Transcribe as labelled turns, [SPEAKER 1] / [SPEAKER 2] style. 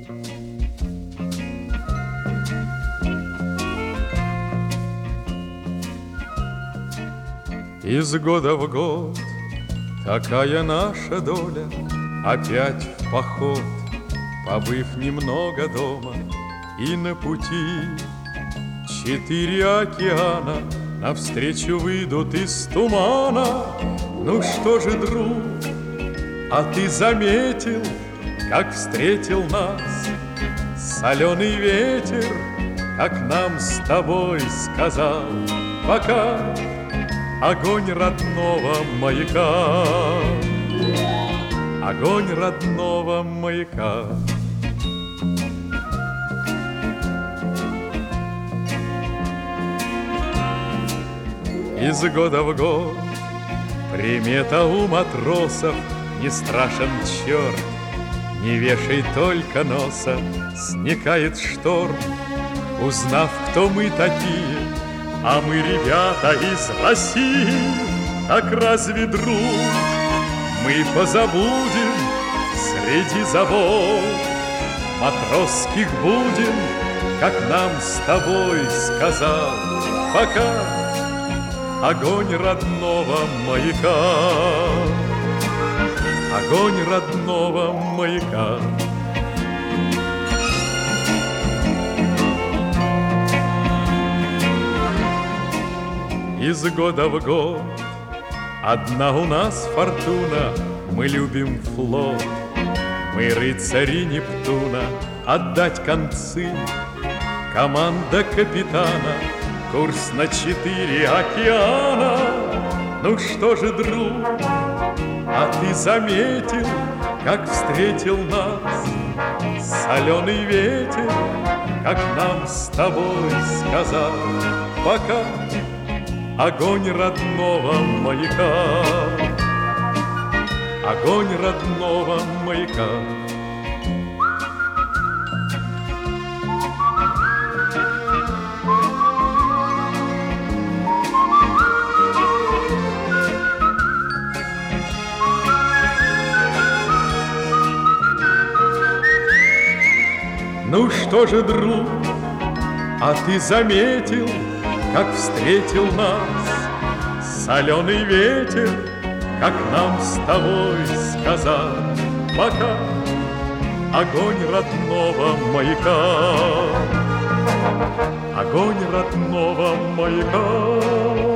[SPEAKER 1] Из года в год такая наша доля, опять в поход, побыв немного дома, и на пути 4 океана навстречу выйдут из тумана. Ну что же, друг, а ты заметил, как встретил нас соленый ветер, как нам с тобой сказал пока огонь родного маяка, огонь родного маяка. Из года в год примета у матросов: не страшен черт, не вешай только носа. Сникает шторм, узнав, кто мы такие, а мы ребята из России. Так разве, друг, мы позабудем среди забот матросских будем, как нам с тобой сказал пока огонь родного маяка, огонь родного маяка. Из года в год одна у нас фортуна: мы любим флот, мы рыцари Нептуна. Отдать концы команда капитана, курс на 4 океана. Ну что же, друг, а ты заметил, как встретил нас соленый ветер, как нам с тобой сказал пока огонь родного маяка, огонь родного маяка. Ну что же, друг, а ты заметил, как встретил нас соленый ветер, как нам с тобой сказал пока огонь родного маяка, огонь родного маяка.